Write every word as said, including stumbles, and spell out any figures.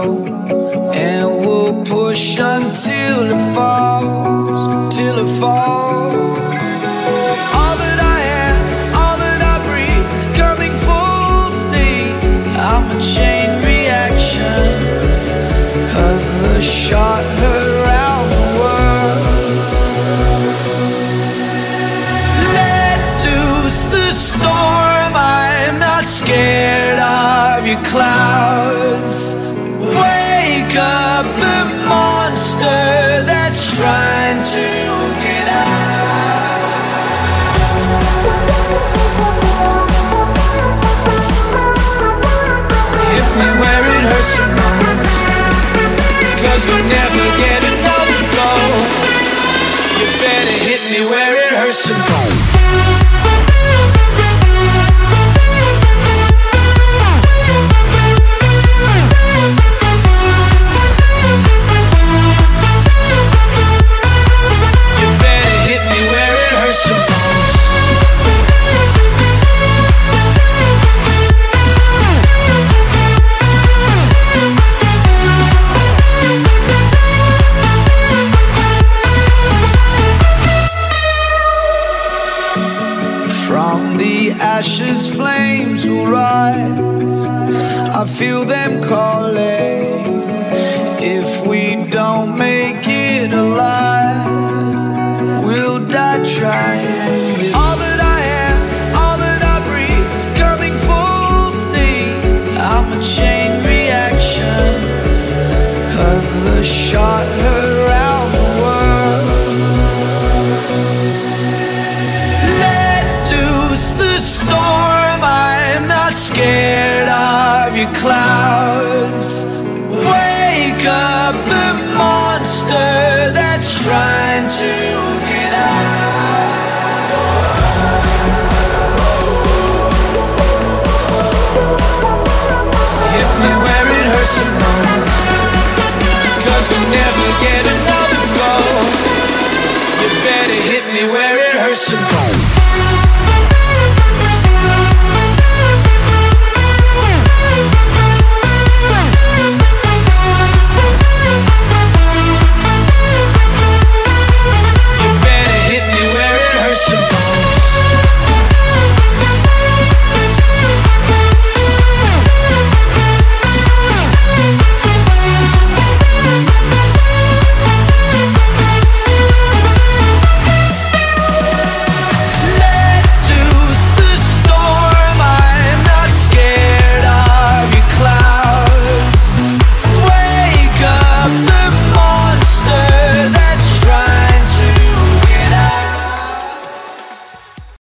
and we'll push until it falls, till it falls. All that I am, all that I breathe is coming full steam. I'm a chain reaction of the shot heard around the world. Let loose the storm, I'm not scared of your clouds. Wake up the monster that's trying to get out. Hit me where it hurts the most, 'cause you'll never get another go. You better hit me where it hurts the most. Ashes, flames will rise. I feel them calling. If we don't make it alive, we'll die trying. All that I am, all that I breathe is coming full steam. I'm a chain reaction of the shot heard